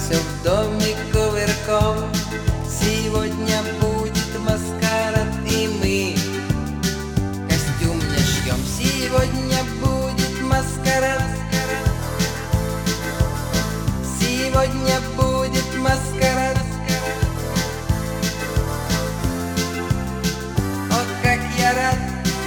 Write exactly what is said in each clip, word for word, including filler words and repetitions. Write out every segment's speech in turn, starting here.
все в доме кувырком. Сегодня будет маскарад, и мы костюм не шьем. Сегодня будет маскарад, сегодня будет маскарад. О, как я рад!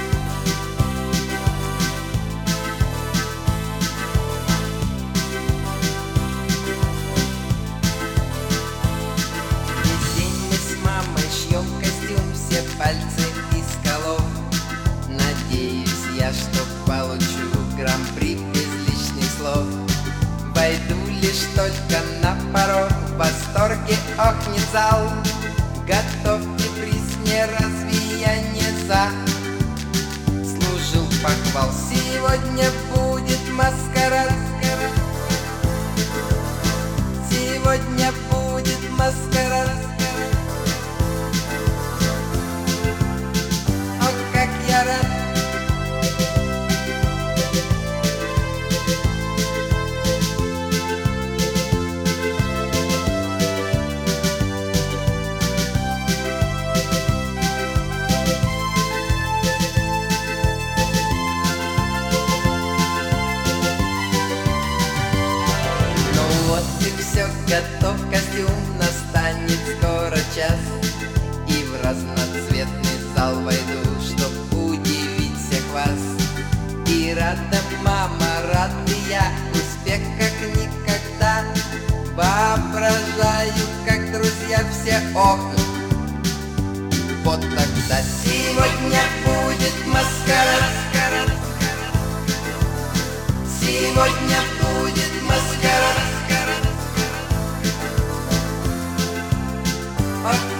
Весь день мы с мамой шьем костюм, все пальцы из колов. Надеюсь я, что получу гран-при без лишних слов. Войду лишь только на порог, в восторге охнет зал. Готовьте приз, не разве я не за? Служил похвал, сегодня будет маскарад. Сегодня будет маскарад. О, как я рад! Вот и все готов, костюм, настанет скоро час. И в разноцветный зал войду, чтоб удивить всех вас. И рада мама, рад и я, успех как никогда. Воображаю, как друзья все охнут. Вот тогда сегодня будет маскарад. Сегодня будет маскарад.